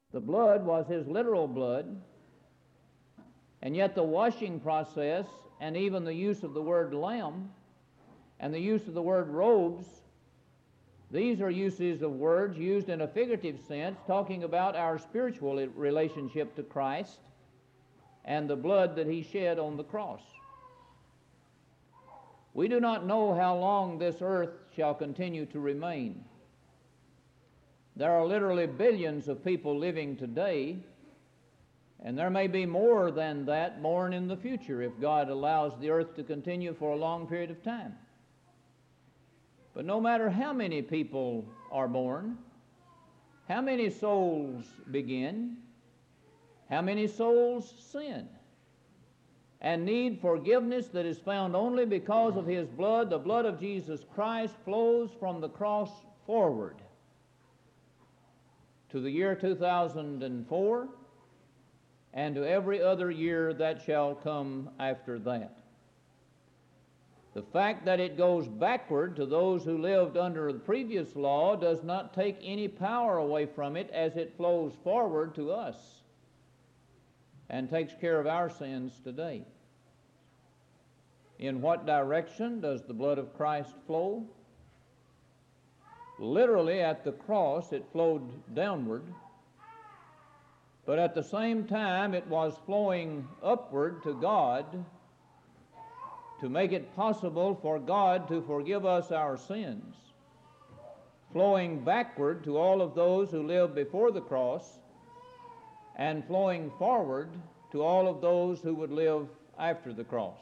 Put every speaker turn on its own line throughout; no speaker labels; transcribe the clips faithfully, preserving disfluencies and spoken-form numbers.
The blood was his literal blood, and yet the washing process and even the use of the word lamb and the use of the word robes, these are uses of words used in a figurative sense, talking about our spiritual relationship to Christ and the blood that he shed on the cross. We do not know how long this earth shall continue to remain. There are literally billions of people living today, and there may be more than that born in the future if God allows the earth to continue for a long period of time. But no matter how many people are born, how many souls begin, how many souls sin and need forgiveness that is found only because of his blood, the blood of Jesus Christ flows from the cross forward to the year two thousand four and to every other year that shall come after that. The fact that it goes backward to those who lived under the previous law does not take any power away from it as it flows forward to us and takes care of our sins today. In what direction does the blood of Christ flow? Literally, at the cross, it flowed downward, but at the same time, it was flowing upward to God to make it possible for God to forgive us our sins, flowing backward to all of those who lived before the cross, and flowing forward to all of those who would live after the cross.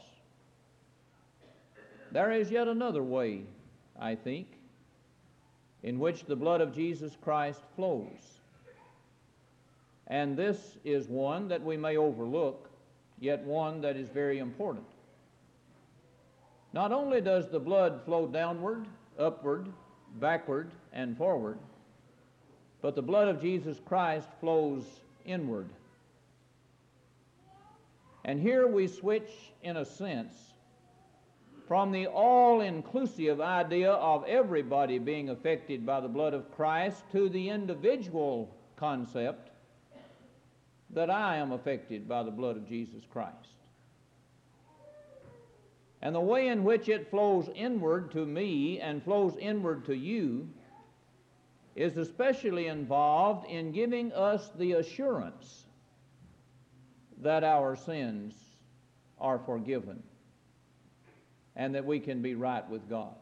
There is yet another way, I think, in which the blood of Jesus Christ flows. And this is one that we may overlook, yet one that is very important. Not only does the blood flow downward, upward, backward, and forward, but the blood of Jesus Christ flows inward. And here we switch, in a sense, from the all-inclusive idea of everybody being affected by the blood of Christ to the individual concept that I am affected by the blood of Jesus Christ. And the way in which it flows inward to me and flows inward to you is especially involved in giving us the assurance that our sins are forgiven and that we can be right with God.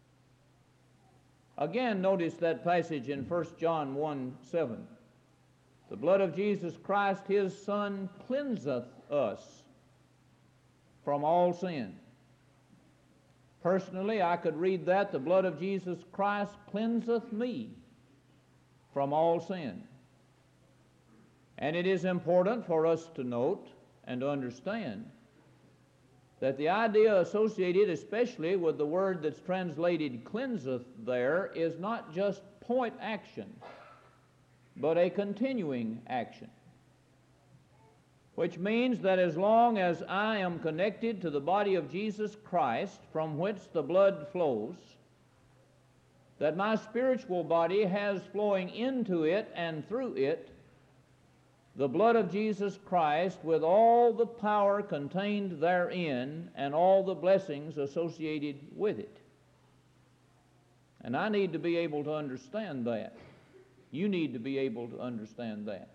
Again, notice that passage in First John one seven. The blood of Jesus Christ, his Son, cleanseth us from all sin. Personally, I could read that, the blood of Jesus Christ cleanseth me from all sin. And it is important for us to note and to understand that the idea associated especially with the word that's translated cleanseth there is not just point action, but a continuing action, which means that as long as I am connected to the body of Jesus Christ from which the blood flows, that my spiritual body has flowing into it and through it the blood of Jesus Christ with all the power contained therein and all the blessings associated with it. And I need to be able to understand that. You need to be able to understand that.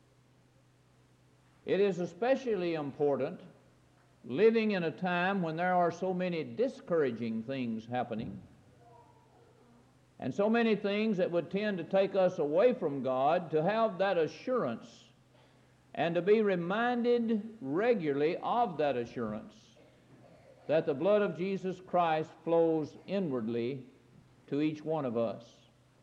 It is especially important living in a time when there are so many discouraging things happening and so many things that would tend to take us away from God, to have that assurance and to be reminded regularly of that assurance that the blood of Jesus Christ flows inwardly to each one of us.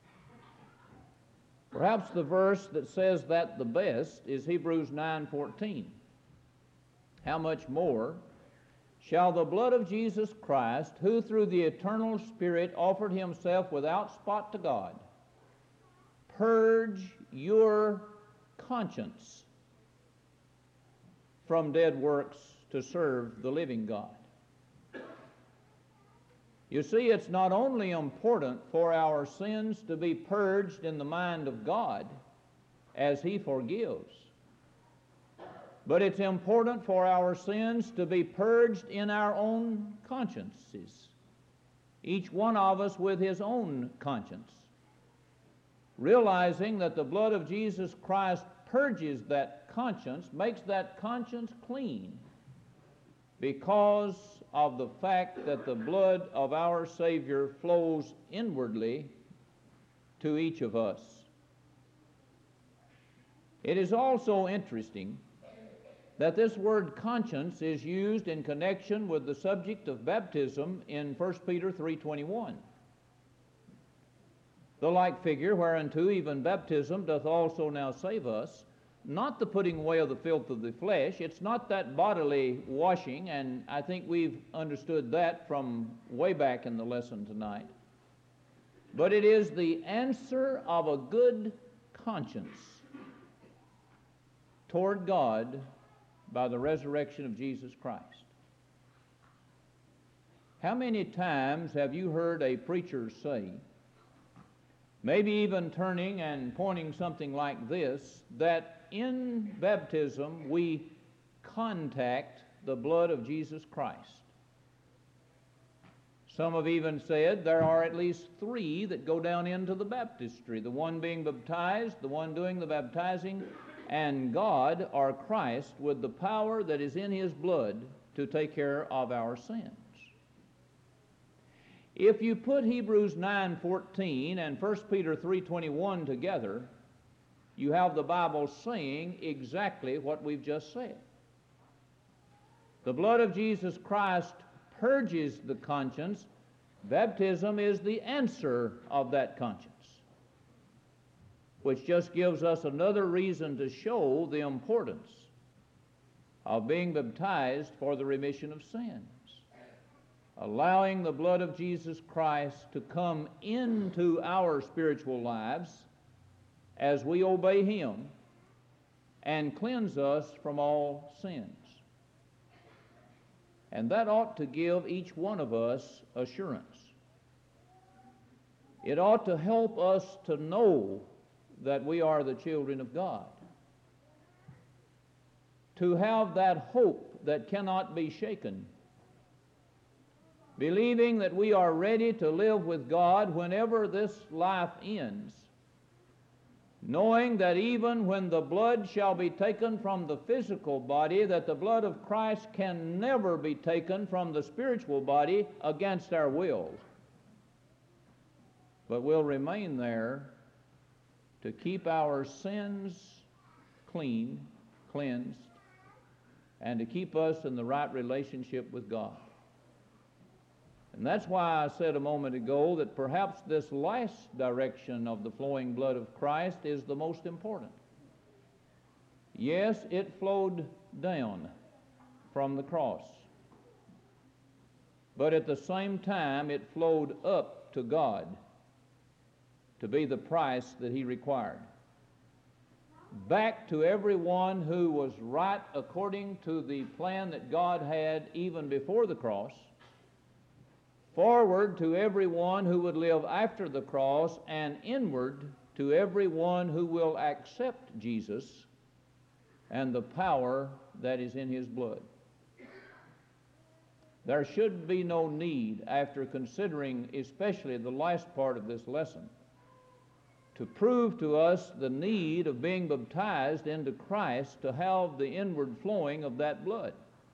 Perhaps the verse that says that the best is Hebrews nine fourteen. How much more shall the blood of Jesus Christ, who through the eternal Spirit offered himself without spot to God, purge your conscience from dead works to serve the living God. You see, it's not only important for our sins to be purged in the mind of God, as He forgives. But it's important for our sins to be purged in our own consciences, each one of us with his own conscience, realizing that the blood of Jesus Christ purges that conscience, makes that conscience clean, because of the fact that the blood of our Savior flows inwardly to each of us. It is also interesting that this word conscience is used in connection with the subject of baptism in First Peter three twenty-one. The like figure whereunto even baptism doth also now save us, not the putting away of the filth of the flesh. It's not that bodily washing, and I think we've understood that from way back in the lesson tonight. But it is the answer of a good conscience toward God by the resurrection of Jesus Christ. How many times have you heard a preacher say, maybe even turning and pointing something like this, that in baptism we contact the blood of Jesus Christ? Some have even said there are at least three that go down into the baptistry, the one being baptized, the one doing the baptizing, and God or Christ with the power that is in His blood to take care of our sins. If you put Hebrews nine fourteen and First Peter three twenty-one together, you have the Bible saying exactly what we've just said. The blood of Jesus Christ purges the conscience. Baptism is the answer of that conscience, which just gives us another reason to show the importance of being baptized for the remission of sins, allowing the blood of Jesus Christ to come into our spiritual lives as we obey Him and cleanse us from all sins. And that ought to give each one of us assurance. It ought to help us to know that we are the children of God, to have that hope that cannot be shaken, believing that we are ready to live with God whenever this life ends, knowing that even when the blood shall be taken from the physical body, that the blood of Christ can never be taken from the spiritual body against our will, but will remain there to keep our sins clean, cleansed, and to keep us in the right relationship with God. And that's why I said a moment ago that perhaps this last direction of the flowing blood of Christ is the most important. Yes, it flowed down from the cross, but at the same time it flowed up to God to be the price that He required. Back to everyone who was right according to the plan that God had even before the cross, forward to everyone who would live after the cross, and inward to everyone who will accept Jesus and the power that is in His blood. There should be no need, after considering especially the last part of this lesson, to prove to us the need of being baptized into Christ to have the inward flowing of that blood,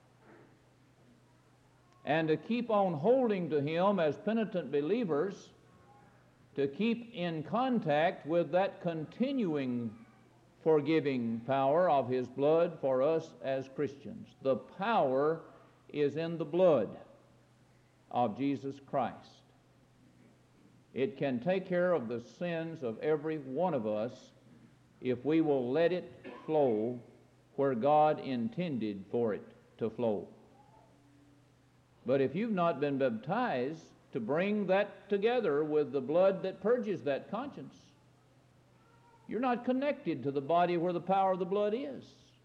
and to keep on holding to Him as penitent believers, to keep in contact with that continuing forgiving power of His blood for us as Christians. The power is in the blood of Jesus Christ. It can take care of the sins of every one of us if we will let it flow where God intended for it to flow. But if you've not been baptized to bring that together with the blood that purges that conscience, you're not connected to the body where the power of the blood is.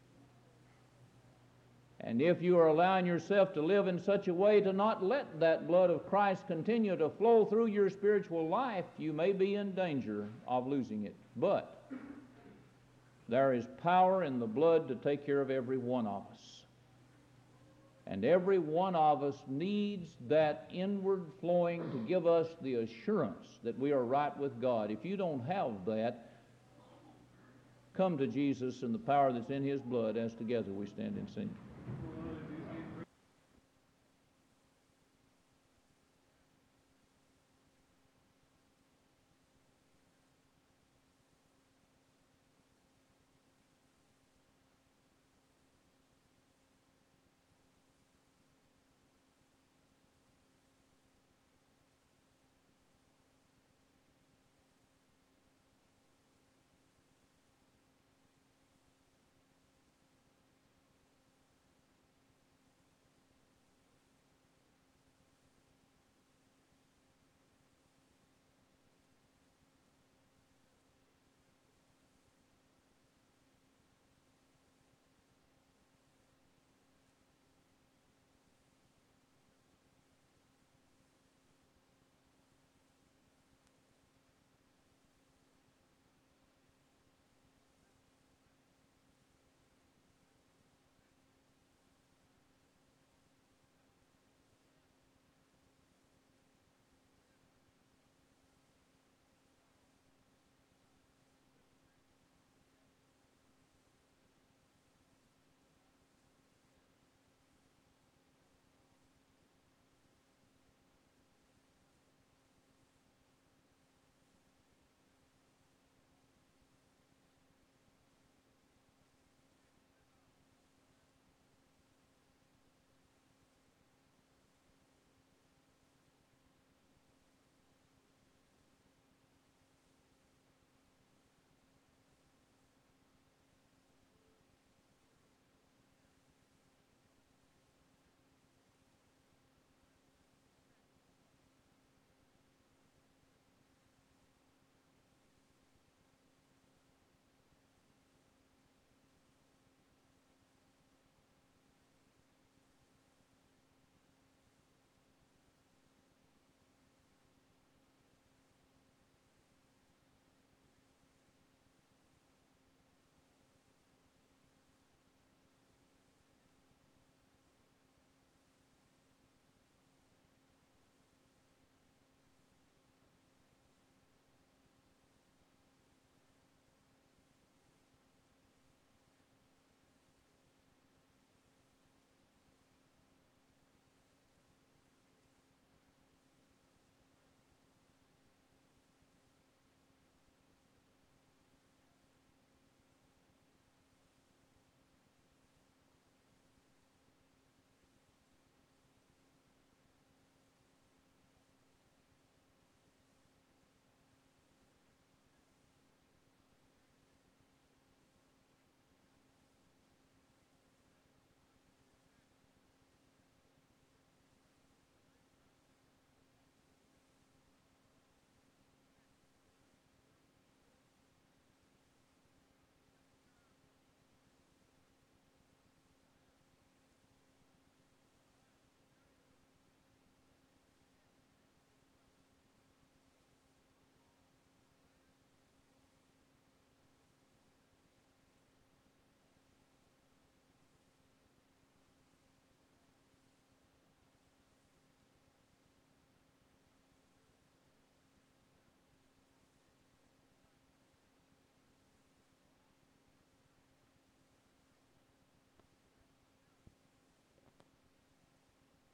And if you are allowing yourself to live in such a way to not let that blood of Christ continue to flow through your spiritual life, you may be in danger of losing it. But There is power in the blood to take care of every one of us. And every one of us needs that inward flowing to give us the assurance that we are right with God. If you don't have that, come to Jesus and the power that's in His blood as together we stand and sing.